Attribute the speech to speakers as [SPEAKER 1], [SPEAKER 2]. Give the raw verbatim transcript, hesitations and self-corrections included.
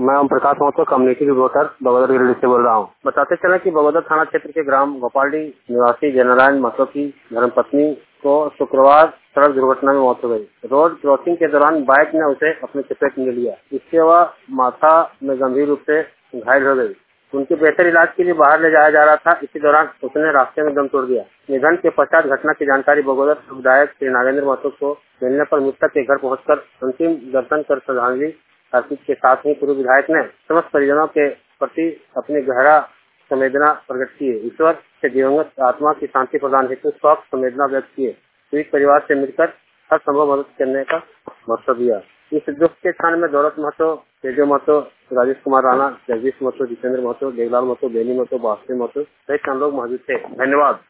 [SPEAKER 1] मैं Om Prakash Mahto community reporter Bagodar Giridih से बोल रहा हूँ। बताते चले कि बगोदर थाना क्षेत्र के ग्राम गोपालडी निवासी जयनारायण महतो की धर्मपत्नी को शुक्रवार सड़क दुर्घटना में मौत हो गई। रोड क्रॉसिंग के दौरान बाइक ने उसे अपने चपेट में लिया, इससे वह माथा में गंभीर रूप से घायल हो गई। उनके बेहतर इलाज के लिए बाहर ले जाया जा रहा था। इसी दौरान उसने रास्ते में दम तोड़ दिया। निधन के पश्चात घटना की जानकारी बगोदर विधायक श्री नागेंद्र महतो को मिलने पर मृतक के घर पहुंचकर अंतिम दर्शन कर श्रद्धांजलि अर्पित के साथ ही पूर्व विधायक ने समस्त परिजनों के प्रति अपनी गहरा संवेदना प्रकट की। ईश्वर के दिवंगत आत्मा की शांति प्रदान हेतु शोक संवेदना व्यक्त किए। पीड़ित परिवार से मिलकर हर संभव मदद करने का भरोसा दिया। इस दुख के क्षण में दौलत महतो, तेजो महतो, राजेश कुमार राणा, जगदीश महतो, जितेंद्र महतो, देवलाल महतो, बेनी महतो, बासुदेव महतो सहित हम लोग मौजूद थे। धन्यवाद।